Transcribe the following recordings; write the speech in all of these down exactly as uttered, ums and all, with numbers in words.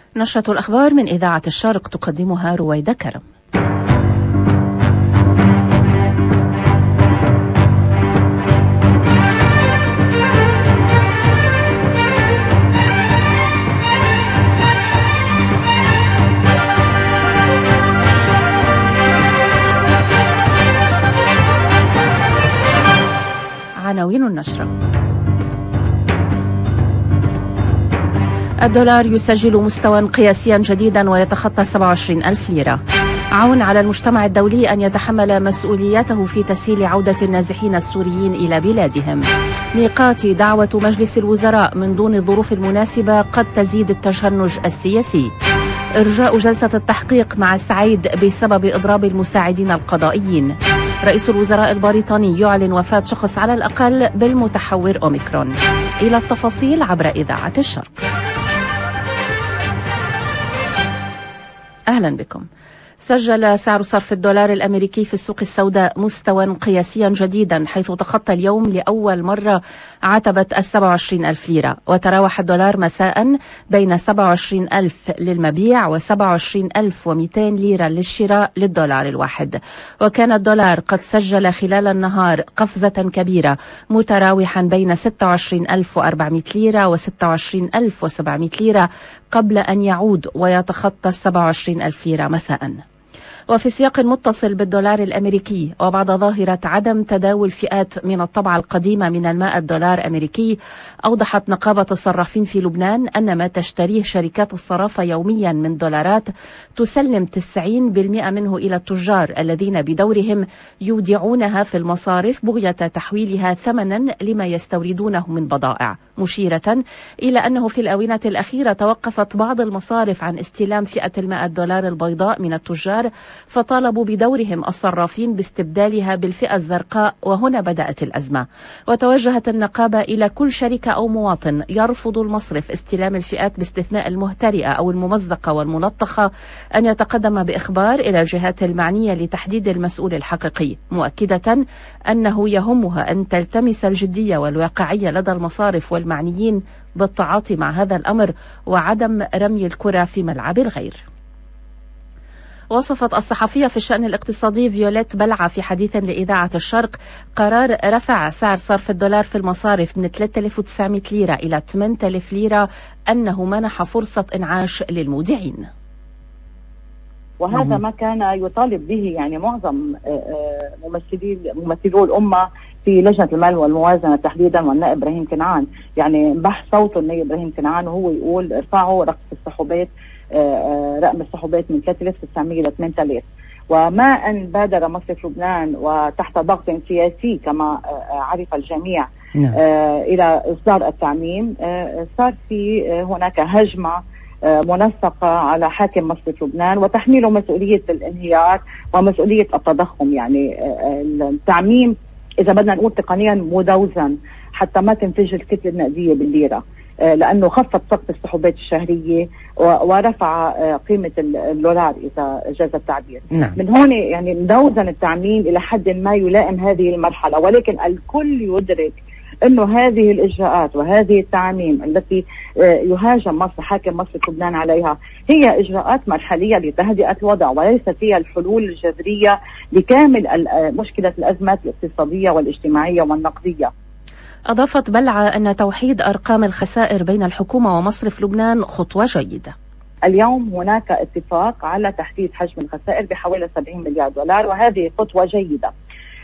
نشرة الأخبار من إذاعة الشرق تقدمها رويدة كرم. عناوين النشرة: الدولار يسجل مستوى قياسيا جديدا ويتخطى سبعة وعشرين ألف ليرة. عون على المجتمع الدولي أن يتحمل مسؤولياته في تسهيل عودة النازحين السوريين إلى بلادهم. ميقات دعوة مجلس الوزراء من دون الظروف المناسبة قد تزيد التشنج السياسي. إرجاء جلسة التحقيق مع السعيد بسبب إضراب المساعدين القضائيين. رئيس الوزراء البريطاني يعلن وفاة شخص على الأقل بالمتحور أوميكرون. إلى التفاصيل عبر إذاعة الشرق. أهلا بكم. سجل سعر صرف الدولار الأمريكي في السوق السوداء مستوى قياسيا جديدا، حيث تخطى اليوم لأول مرة عتبة السبعة وعشرين ألف ليرة، وتراوح الدولار مساء بين سبعة وعشرين ألف للمبيع وسبعة وعشرين ألف ومئتين ليرة للشراء للدولار الواحد. وكان الدولار قد سجل خلال النهار قفزة كبيرة متراوحا بين ستة وعشرين ألف وأربعمئة ليرة وستة وعشرين ألف وسبعمئة ليرة قبل أن يعود ويتخطى سبعة وعشرين ألف ليرة مساء. وفي سياق متصل بالدولار الأمريكي، وبعد ظاهرة عدم تداول فئات من الطبعة القديمة من الماء الدولار الأمريكي، أوضحت نقابة الصرافين في لبنان أن ما تشتريه شركات الصرافة يوميا من دولارات تسلم تسعين بالمئة منه إلى التجار الذين بدورهم يودعونها في المصارف بغية تحويلها ثمنا لما يستوردونه من بضائع، مشيرة إلى أنه في الآونة الأخيرة توقفت بعض المصارف عن استلام فئة الماء الدولار البيضاء من التجار، فطالبوا بدورهم الصرافين باستبدالها بالفئة الزرقاء، وهنا بدأت الأزمة. وتوجهت النقابة إلى كل شركة أو مواطن يرفض المصرف استلام الفئات باستثناء المهترئة أو الممزقة والملطخة أن يتقدم بإخبار إلى الجهات المعنية لتحديد المسؤول الحقيقي، مؤكدة أنه يهمها أن تلتمس الجدية والواقعية لدى المصارف والمعنيين بالتعاطي مع هذا الأمر وعدم رمي الكرة في ملعب الغير. وصفت الصحفية في الشأن الاقتصادي فيوليت بلعة في حديث لإذاعة الشرق قرار رفع سعر صرف الدولار في المصارف من ثلاثة آلاف وتسعمئة ليرة إلى ثمانية آلاف ليرة أنه منح فرصة إنعاش للمودعين. وهذا ما كان يطالب به يعني معظم ممثلي ممثلو الأمة في لجنة المال والموازنة تحديدا، والنائب إبراهيم كنعان يعني بح صوته النائب إبراهيم كنعان وهو يقول ارفعوا رقم السحوبات رقم السحوبات من ثلاثة آلاف وتسعمئة إلى ثمانية آلاف. وما أن بادر مصرف لبنان وتحت ضغط سياسي كما عرف الجميع إلى إصدار التعميم، صار في هناك هجمة منسقة على حاكم مصرف لبنان وتحميله مسؤولية الانهيار ومسؤولية التضخم. يعني التعميم إذا بدنا نقول تقنيا مدوزن حتى ما تنفجر الكتلة النقدية بالليرة، لأنه خفض سقف السحوبات الشهرية ورفع قيمة الدولار إذا جاز التعبير. نعم. من هون يعني مدوزن التعميم إلى حد ما يلائم هذه المرحلة، ولكن الكل يدرك أنه هذه الإجراءات وهذه التعميم التي يهاجم مصر حاكم مصر لبنان عليها هي إجراءات مرحلية لتهدئة الوضع، وليست هي الحلول الجذرية لكامل مشكلة الأزمات الاقتصادية والاجتماعية والنقدية. أضافت بلعة أن توحيد أرقام الخسائر بين الحكومة ومصرف لبنان خطوة جيدة. اليوم هناك اتفاق على تحديد حجم الخسائر بحوالي سبعين مليار دولار، وهذه خطوة جيدة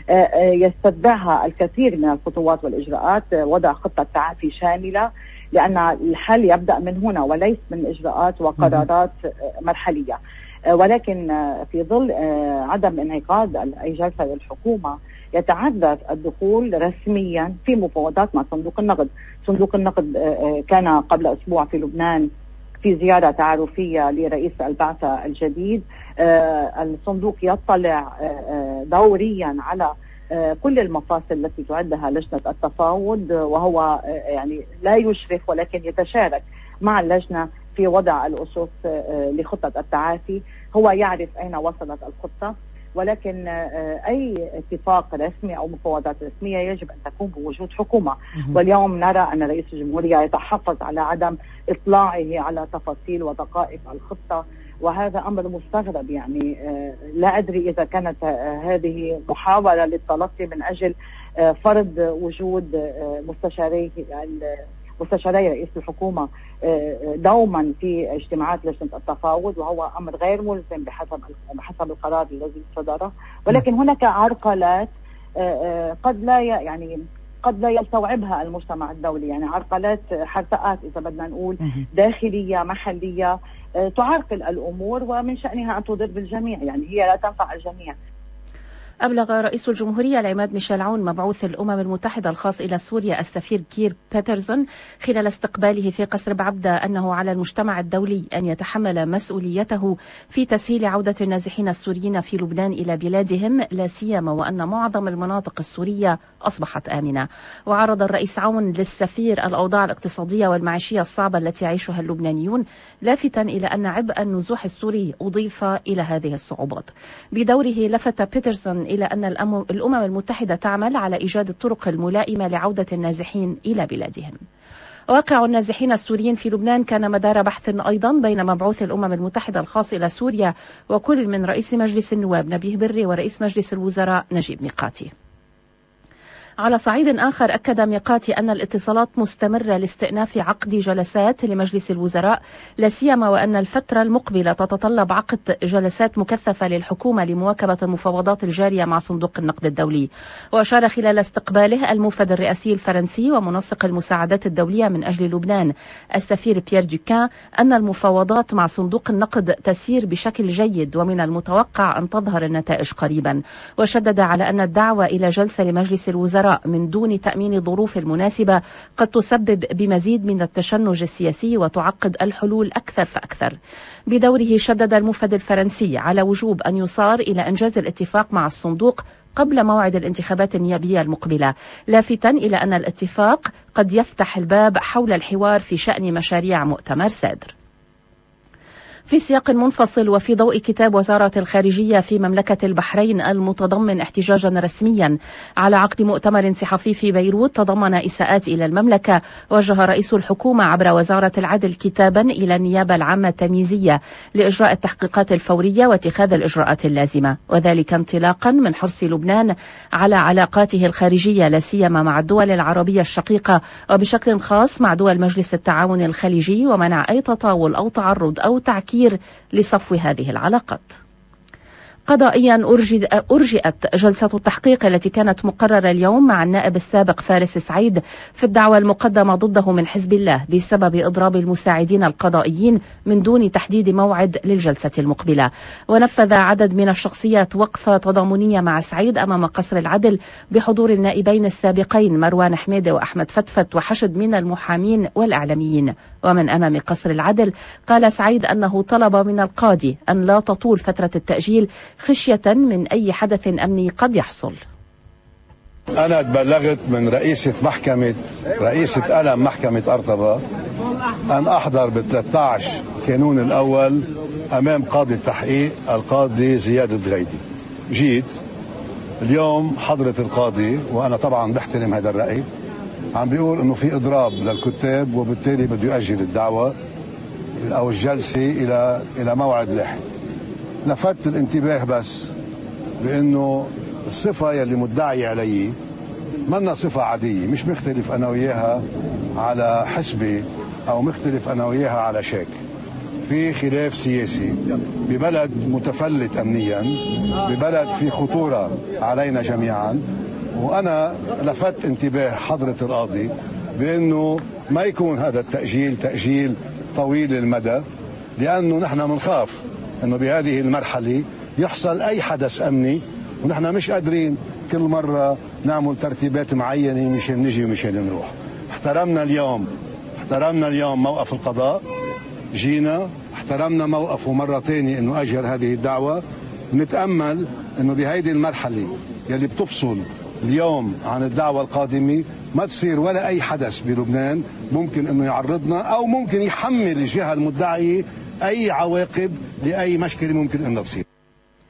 يستتبعها الكثير من الخطوات والإجراءات، وضع خطة تعافي شاملة، لأن الحل يبدأ من هنا وليس من إجراءات وقرارات مرحلية. ولكن في ظل عدم انعقاد أي جلسة للحكومة يتعذر الدخول رسميا في مفاوضات مع صندوق النقد. صندوق النقد كان قبل أسبوع في لبنان في زيارة تعارفية لرئيس البعثة الجديد. الصندوق يطلع دوريا على كل المفاصل التي تعدها لجنة التفاوض، وهو يعني لا يشرف ولكن يتشارك مع اللجنة في وضع الأسس لخطة التعافي. هو يعرف أين وصلت الخطة، ولكن أي اتفاق رسمي أو مفاوضات رسمية يجب أن تكون بوجود حكومة. واليوم نرى أن رئيس الجمهورية يتحفظ على عدم إطلاعه على تفاصيل ودقائق الخطة، وهذا أمر مستغرب. يعني لا أدري إذا كانت هذه محاولة للتلقي من أجل فرض وجود مستشاري مستشاري رئيس الحكومة دوما في اجتماعات لجنة التفاوض، وهو أمر غير ملزم بحسب بحسب القرار الذي صدره. ولكن هناك عرقلات قد لا يعني قد لا يستوعبها المجتمع الدولي، يعني عرقلات حرتقات إذا بدنا نقول داخلية محلية تعرقل الأمور ومن شأنها أن تضر بالجميع، يعني هي لا تنفع الجميع. أبلغ رئيس الجمهورية العماد ميشيل عون مبعوث الأمم المتحدة الخاص إلى سوريا السفير كير بيترسون خلال استقباله في قصر بعبدة أنه على المجتمع الدولي أن يتحمل مسؤوليته في تسهيل عودة النازحين السوريين في لبنان إلى بلادهم، لا سيما وأن معظم المناطق السورية أصبحت آمنة. وعرض الرئيس عون للسفير الأوضاع الاقتصادية والمعيشية الصعبة التي يعيشها اللبنانيون، لافتا إلى أن عبء النزوح السوري أضيف إلى هذه الصعوبات. بدوره لفت بيترسون إلى أن الأمم المتحدة تعمل على إيجاد الطرق الملائمة لعودة النازحين إلى بلادهم. واقع النازحين السوريين في لبنان كان مدار بحث أيضا بين مبعوث الأمم المتحدة الخاص إلى سوريا وكل من رئيس مجلس النواب نبيه بري ورئيس مجلس الوزراء نجيب ميقاتي. على صعيد آخر أكد ميقاتي أن الاتصالات مستمرة لاستئناف عقد جلسات لمجلس الوزراء، لا سيما وأن الفترة المقبلة تتطلب عقد جلسات مكثفة للحكومة لمواكبة المفاوضات الجارية مع صندوق النقد الدولي. وأشار خلال استقباله الموفد الرئاسي الفرنسي ومنسق المساعدات الدولية من أجل لبنان السفير بيير دوكان أن المفاوضات مع صندوق النقد تسير بشكل جيد ومن المتوقع أن تظهر النتائج قريبا. وشدد على أن الدعوة إلى جلسة لمجلس الوزراء من دون تأمين الظروف المناسبة قد تسبب بمزيد من التشنج السياسي وتعقد الحلول أكثر فأكثر. بدوره شدد الموفد الفرنسي على وجوب أن يصار إلى إنجاز الاتفاق مع الصندوق قبل موعد الانتخابات النيابية المقبلة، لافتا إلى أن الاتفاق قد يفتح الباب حول الحوار في شأن مشاريع مؤتمر سادر. في سياق منفصل وفي ضوء كتاب وزارة الخارجية في مملكة البحرين المتضمن احتجاجا رسميا على عقد مؤتمر صحفي في بيروت تضمن إساءات إلى المملكة، وجه رئيس الحكومة عبر وزارة العدل كتابا إلى النيابة العامة التمييزية لإجراء التحقيقات الفورية واتخاذ الإجراءات اللازمة، وذلك انطلاقا من حرص لبنان على علاقاته الخارجية لا سيما مع الدول العربية الشقيقة وبشكل خاص مع دول مجلس التعاون الخليجي، ومنع أي تطاول أو تعرض أو تعكير لصفو هذه العلاقات. قضائيا أرجئت جلسة التحقيق التي كانت مقررة اليوم مع النائب السابق فارس سعيد في الدعوى المقدمة ضده من حزب الله بسبب إضراب المساعدين القضائيين من دون تحديد موعد للجلسة المقبلة. ونفذ عدد من الشخصيات وقفة تضامنية مع سعيد أمام قصر العدل بحضور النائبين السابقين مروان حميدة وأحمد فتفت وحشد من المحامين والإعلاميين. ومن أمام قصر العدل قال سعيد أنه طلب من القاضي أن لا تطول فترة التأجيل خشية من أي حدث أمني قد يحصل. أنا تبلغت من رئيسة محكمة رئيسة ألم محكمة أرطبة أن أحضر ب ثلاثة عشر كانون الأول أمام قاضي التحقيق القاضي زياد الدغيدي. جيت اليوم حضرة القاضي وأنا طبعا بحترم هذا الرأي، عم بيقول إنه في إضراب للكتاب وبالتالي بده يؤجل الدعوة أو الجلسة إلى إلى موعد لاحق. لفت الانتباه بس بأنه الصفة يلي مدعي علي منا صفة عادية، مش مختلف أنا وياها على حسبة أو مختلف أنا وياها على شك. في خلاف سياسي ببلد متفلت أمنيا، ببلد في خطورة علينا جميعا، وأنا لفت انتباه حضرة القاضي بأنه ما يكون هذا التأجيل تأجيل طويل المدى، لأنه نحن بنخاف أنه بهذه المرحلة يحصل أي حدث أمني ونحن مش قادرين كل مرة نعمل ترتيبات معينة مشان نجي ومشان نروح. احترمنا اليوم احترمنا اليوم موقف القضاء، جينا احترمنا موقفه مرة ثانية أنه أجل هذه الدعوة. نتأمل أنه بهذه المرحلة يلي بتفصل اليوم عن الدعوة القادمة ما تصير ولا أي حدث بلبنان ممكن أنه يعرضنا أو ممكن يحمل الجهة المدعية أي عواقب لأي مشكلة ممكن أن تصير.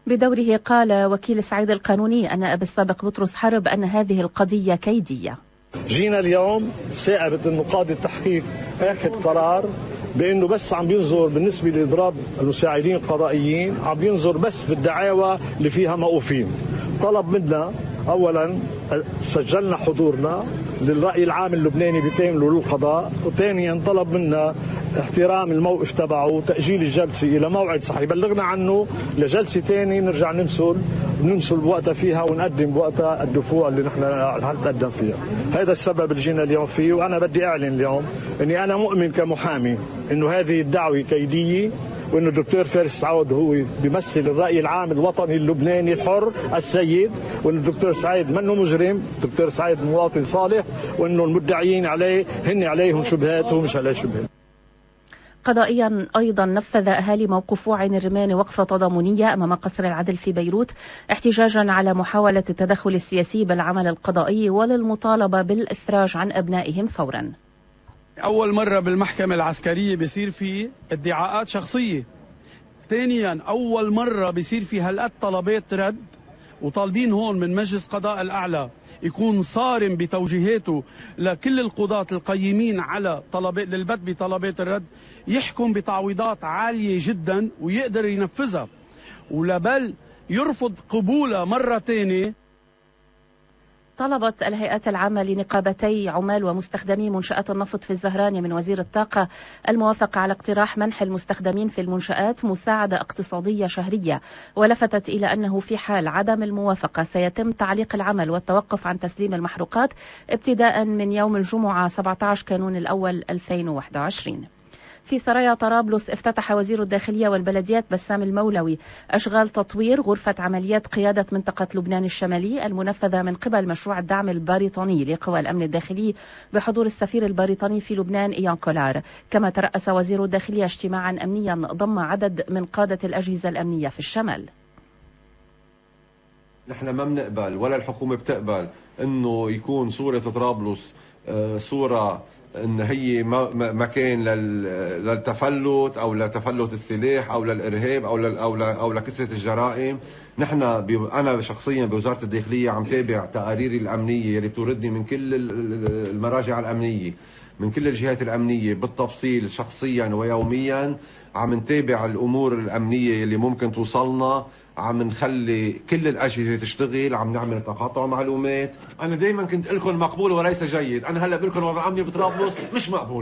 بدوره قال وكيل سعيد القانوني النائب السابق بطرس حرب أن هذه القضية كيدية. جينا اليوم ثائبت انه قاضي التحقيق اخذ قرار بانه بس عم بينظر بالنسبه لاضراب المساعدين القضائيين، عم بينظر بس بالدعاوى اللي فيها موقوفين. طلب منا اولا سجلنا حضورنا للراي العام اللبناني بكامله للقضاء، وثانيا طلب منا احترام الموقف تبعه وتاجيل الجلسه الى موعد صحيح يبلغنا عنه لجلسه ثانيه نرجع نمثل نمثل بوقتها فيها ونقدم بوقتها الدفوع اللي نحن هنقدم فيها. هذا السبب اللي جينا اليوم فيه، وانا بدي اعلن اليوم اني انا مؤمن كمحامي انه هذه الدعوه كيديه، وانه الدكتور فارس سعود هو بيمثل الراي العام الوطني اللبناني الحر السيد، وانه الدكتور سعيد منه مجرم، الدكتور سعيد مواطن صالح، وانه المدعيين عليه هن عليهم شبهات وهو مش عليه شبهات. قضائيا أيضا نفذ أهالي موقوفو عين الرمان وقفة تضامنية أمام قصر العدل في بيروت احتجاجا على محاولة التدخل السياسي بالعمل القضائي وللمطالبة بالإفراج عن أبنائهم فورا. أول مرة بالمحكمة العسكرية بيصير في ادعاءات شخصية. ثانيا أول مرة بيصير في هالقد طلبات رد، وطالبين هون من مجلس قضاء الأعلى يكون صارم بتوجيهاته لكل القضاة القيمين على طلبات للبت بطلبات الرد، يحكم بتعويضات عالية جدا ويقدر ينفذها، ولبل يرفض قبولها مرة ثانية. طلبت الهيئات العامة لنقابتي عمال ومستخدمي منشآت النفط في الزهراني من وزير الطاقة الموافقة على اقتراح منح المستخدمين في المنشآت مساعدة اقتصادية شهرية، ولفتت إلى أنه في حال عدم الموافقة سيتم تعليق العمل والتوقف عن تسليم المحروقات ابتداء من يوم الجمعة سبعة عشر كانون الأول ألفين وواحد وعشرين. في سرايا طرابلس افتتح وزير الداخلية والبلديات بسام المولوي أشغال تطوير غرفة عمليات قيادة منطقة لبنان الشمالي المنفذة من قبل مشروع الدعم البريطاني لقوى الأمن الداخلي بحضور السفير البريطاني في لبنان إيان كولار. كما ترأس وزير الداخلية اجتماعا أمنيا ضم عدد من قادة الأجهزة الأمنية في الشمال. نحن ما بنقبل ولا الحكومة بتقبل انه يكون صورة طرابلس صورة ان هي مكان للتفلت او لتفلت السلاح او للارهاب او او او لكثره الجرائم. نحن انا شخصيا بوزاره الداخليه عم تابع تقاريري الامنيه اللي بتوردني من كل المراجع الامنيه من كل الجهات الامنيه بالتفصيل شخصيا ويوميا. عم نتابع الامور الامنيه اللي ممكن توصلنا، عم نخلي كل الاجهزه تشتغل، عم نعمل تقاطع معلومات. انا دائما كنت لكم مقبول وليس جيد، انا هلا بقول لكم وضع امني بطرابلس مش مقبول.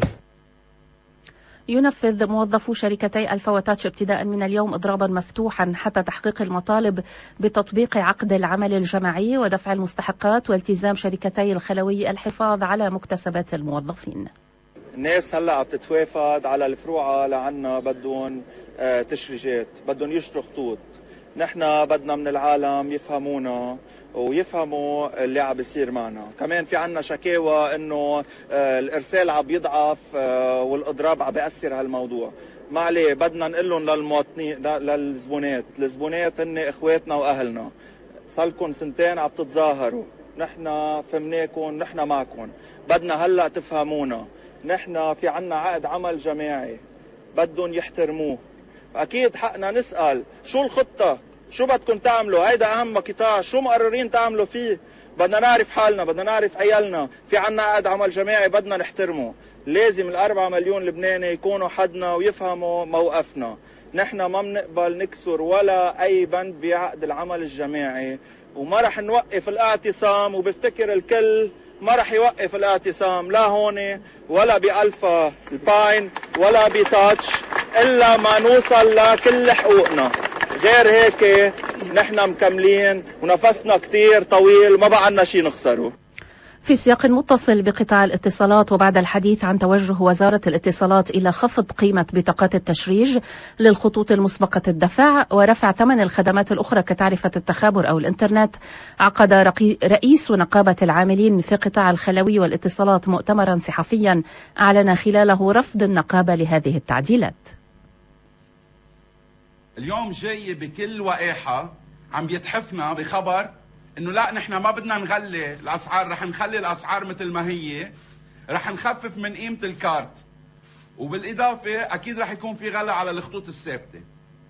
ينفذ موظفو شركتي الفا وتاتش ابتداء من اليوم اضرابا مفتوحا حتى تحقيق المطالب بتطبيق عقد العمل الجماعي ودفع المستحقات، والتزام شركتي الخلوي الحفاظ على مكتسبات الموظفين. الناس هلا عم تتوافد على الفروعه لعنا بدهم تشريجات، بدهم يشتروا خطوط. نحن بدنا من العالم يفهمونا ويفهموا اللي عم بيصير معنا. كمان في عنا شكاوى انه الارسال عم يضعف والاضراب عم بيأثر هالموضوع. ما عليه، بدنا نقول لهم للمواطنين للزبونات، الزبونات هن اخواتنا واهلنا. صار لكم سنتين عم تتظاهروا، نحن فهمناكم، نحن معكم، بدنا هلا تفهمونا. نحن في عنا عقد عمل جماعي بدهم يحترموه. اكيد حقنا نسال شو الخطه، شو بدكم تعملوا، هيدا اهم قطاع، شو مقررين تعملوا فيه. بدنا نعرف حالنا، بدنا نعرف عيالنا، في عنا عقد عمل جماعي بدنا نحترمه. لازم الأربعة مليون لبناني يكونوا حدنا ويفهموا موقفنا. نحن ما بنقبل نكسر ولا اي بند بعقد العمل الجماعي، وما رح نوقف الاعتصام، وبفتكر الكل ما رح يوقف الاعتصام لا هون ولا بألفا الباين ولا بتاتش إلا ما نوصل لكل حقوقنا. غير هيك نحن مكملين ونفسنا كتير طويل، ما بقى عنا شي نخسره. في سياق متصل بقطاع الاتصالات، وبعد الحديث عن توجه وزارة الاتصالات إلى خفض قيمة بطاقات التشريج للخطوط المسبقة الدفع ورفع ثمن الخدمات الأخرى كتعرفة التخابر أو الإنترنت، عقد رئيس نقابة العاملين في قطاع الخلوي والاتصالات مؤتمرا صحفيا أعلن خلاله رفض النقابة لهذه التعديلات. اليوم جاي بكل وقاحة عم بيتحفنا بخبر انه لا نحن ما بدنا نغلي الاسعار، رح نخلي الاسعار مثل ما هي، رح نخفف من قيمة الكارت، وبالاضافة اكيد رح يكون في غلا على الخطوط الثابتة.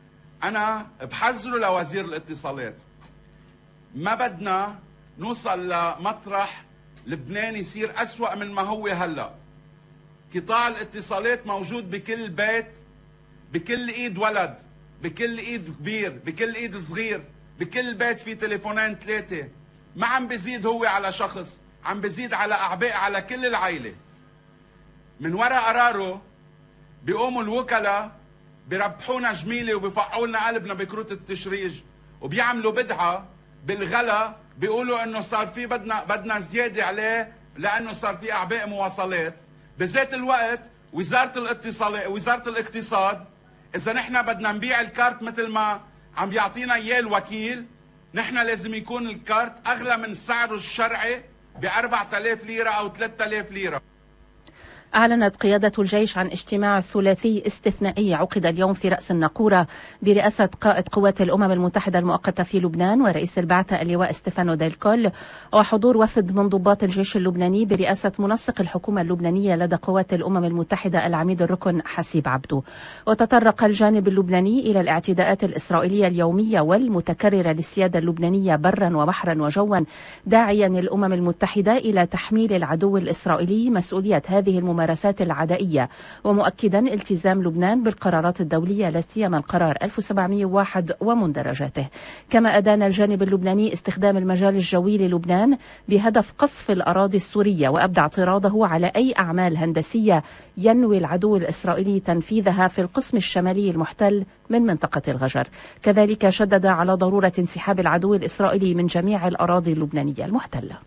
أنا بحذره لوزير الاتصالات، ما بدنا نوصل لمطرح لبنان يصير أسوأ من ما هو هلأ. قطاع الاتصالات موجود بكل بيت، بكل ايد ولد، بكل ايد كبير، بكل ايد صغير، بكل بيت في تليفونين ثلاثة. ما عم بزيد هو على شخص، عم بزيد على أعباء على كل العائلة. من وراء قراره بيقوموا الوكلاء بيربحونا جميلة وبيفقعوا لنا قلبنا بكروت التشريج، وبيعملوا بدعة بالغلا، بيقولوا انه صار في بدنا بدنا زيادة عليه لانه صار في أعباء مواصلات. بذات الوقت وزارة الاتصالات وزارة الاقتصاد، إذا نحن بدنا نبيع الكارت مثل ما عم بيعطينا إياه الوكيل، نحن لازم يكون الكارت أغلى من سعره الشرعي ب أربعة آلاف ليرة أو ثلاثة آلاف ليرة. أعلنت قيادة الجيش عن اجتماع ثلاثي استثنائي عقد اليوم في رأس الناقورة برئاسة قائد قوات الأمم المتحدة المؤقتة في لبنان ورئيس البعثة اللواء ستيفانو ديلكول، وحضور وفد من ضباط الجيش اللبناني برئاسة منسق الحكومة اللبنانية لدى قوات الأمم المتحدة العميد الركن حسيب عبدو. وتطرق الجانب اللبناني إلى الاعتداءات الإسرائيلية اليومية والمتكررة للسيادة اللبنانية برا وبحرا وجوا، داعيا الأمم المتحدة إلى تحميل العدو الإسرائيلي مسؤولية هذه الممارسات العدائية، ومؤكدا التزام لبنان بالقرارات الدولية لا سيما القرار ألف وسبعمئة وواحد ومندرجاته. كما أدان الجانب اللبناني استخدام المجال الجوي للبنان بهدف قصف الأراضي السورية، وأبدى اعتراضه على أي أعمال هندسية ينوي العدو الإسرائيلي تنفيذها في القسم الشمالي المحتل من منطقة الغجر. كذلك شدد على ضرورة انسحاب العدو الإسرائيلي من جميع الأراضي اللبنانية المحتلة.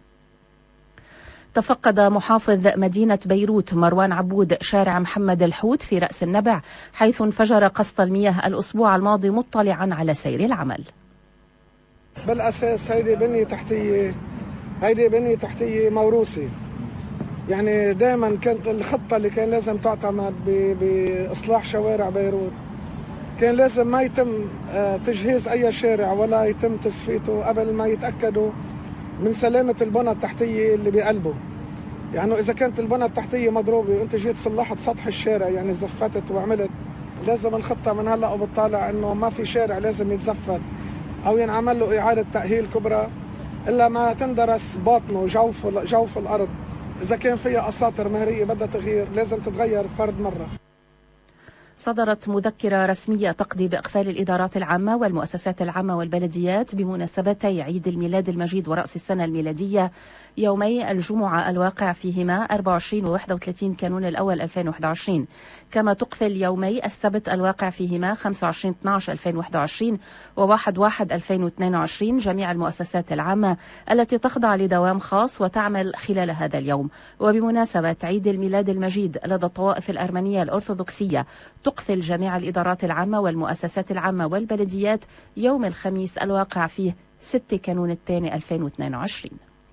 تفقد محافظ مدينة بيروت مروان عبود شارع محمد الحوت في رأس النبع، حيث انفجر قسط المياه الأسبوع الماضي مطلعا على سير العمل. بالأساس هيدي بنية تحتية هيدي بنية تحتية موروثة، يعني دائما كانت الخطة اللي كان لازم تعتمد بإصلاح شوارع بيروت، كان لازم ما يتم تجهيز أي شارع ولا يتم تسفيته قبل ما يتأكدوا من سلامة البنى التحتية اللي بقلبه. يعني إذا كانت البنى التحتية مضروبة وأنت جيت صلحت سطح الشارع، يعني زفتت وعملت، لازم الخطة من هلأ وبالطالع إنه ما في شارع لازم يتزفت أو ينعمل له إعادة تأهيل كبرى إلا ما تندرس باطنه جوف جوف الأرض. إذا كان فيها أساطر مهرية بدها تغيير لازم تتغير فرد مرة. صدرت مذكرة رسمية تقضي بإقفال الإدارات العامة والمؤسسات العامة والبلديات بمناسبتي عيد الميلاد المجيد ورأس السنة الميلادية يومي الجمعة الواقع فيهما أربعة وعشرين و واحد وثلاثين كانون الأول ألفين وواحد وعشرين، كما تقفل يومي السبت الواقع فيهما خمسة وعشرين اثني عشر ألفين وواحد وعشرين و واحد واحد ألفين واثنين وعشرين جميع المؤسسات العامة التي تخضع لدوام خاص وتعمل خلال هذا اليوم. وبمناسبة عيد الميلاد المجيد لدى الطوائف الأرمنية الأرثوذكسية تقفل جميع الإدارات العامة والمؤسسات العامة والبلديات يوم الخميس الواقع فيه ستة كانون الثاني ألفين واثنين وعشرين.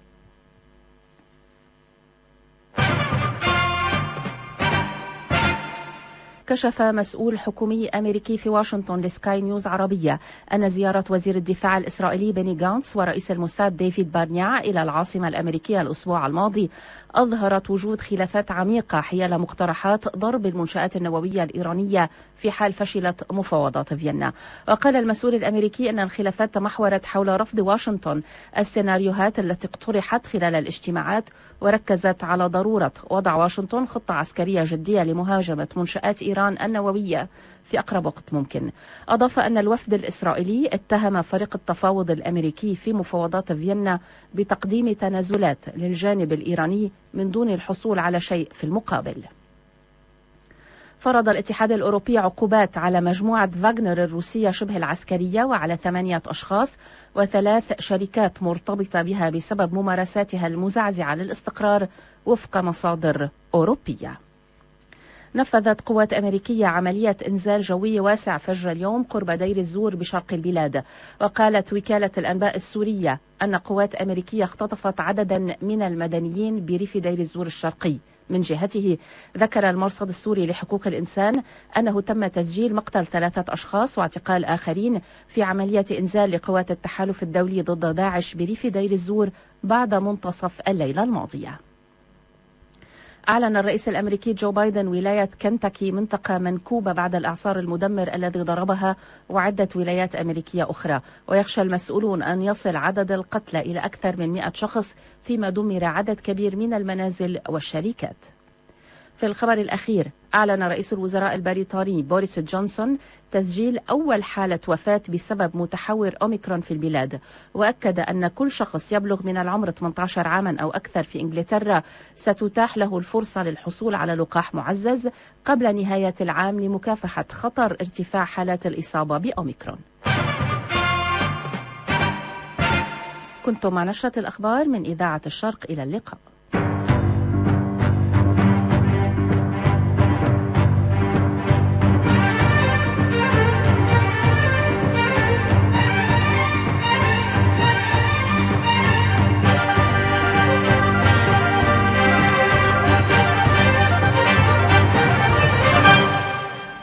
كشف مسؤول حكومي أمريكي في واشنطن لسكاي نيوز عربية أن زيارة وزير الدفاع الإسرائيلي بني غانتس ورئيس الموساد ديفيد بارنيا إلى العاصمة الأمريكية الأسبوع الماضي أظهرت وجود خلافات عميقة حيال مقترحات ضرب المنشآت النووية الإيرانية في حال فشلت مفاوضات فيينا. وقال المسؤول الأمريكي أن الخلافات تمحورت حول رفض واشنطن السيناريوهات التي اقترحت خلال الاجتماعات، وركزت على ضرورة وضع واشنطن خطة عسكرية جدية لمهاجمة منشآت إيران النووية في أقرب وقت ممكن. أضاف أن الوفد الإسرائيلي اتهم فريق التفاوض الأمريكي في مفاوضات فيينا بتقديم تنازلات للجانب الإيراني من دون الحصول على شيء في المقابل. فرض الاتحاد الأوروبي عقوبات على مجموعة فاغنر الروسية شبه العسكرية وعلى ثمانية أشخاص وثلاث شركات مرتبطة بها بسبب ممارساتها المزعزعة للاستقرار وفق مصادر أوروبية. نفذت قوات أمريكية عملية إنزال جوي واسع فجر اليوم قرب دير الزور بشرق البلاد. وقالت وكالة الأنباء السورية أن قوات أمريكية اختطفت عددا من المدنيين بريف دير الزور الشرقي. من جهته ذكر المرصد السوري لحقوق الإنسان أنه تم تسجيل مقتل ثلاثة أشخاص واعتقال آخرين في عملية إنزال لقوات التحالف الدولي ضد داعش بريف دير الزور بعد منتصف الليلة الماضية. أعلن الرئيس الأمريكي جو بايدن ولاية كنتاكي منطقة منكوبة بعد الإعصار المدمر الذي ضربها وعدة ولايات أمريكية أخرى، ويخشى المسؤولون أن يصل عدد القتلى إلى أكثر من مئة شخص، فيما دمر عدد كبير من المنازل والشركات. في الخبر الأخير، أعلن رئيس الوزراء البريطاني بوريس جونسون تسجيل أول حالة وفاة بسبب متحور أوميكرون في البلاد، وأكد أن كل شخص يبلغ من العمر ثمانية عشر عاما أو أكثر في إنجلترا ستتاح له الفرصة للحصول على لقاح معزز قبل نهاية العام لمكافحة خطر ارتفاع حالات الإصابة بأوميكرون. كنتم مع نشرة الأخبار من إذاعة الشرق، إلى اللقاء.